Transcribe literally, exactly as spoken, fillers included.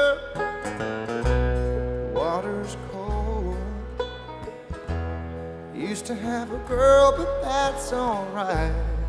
The water's cold. Used to have a girl, but that's alright.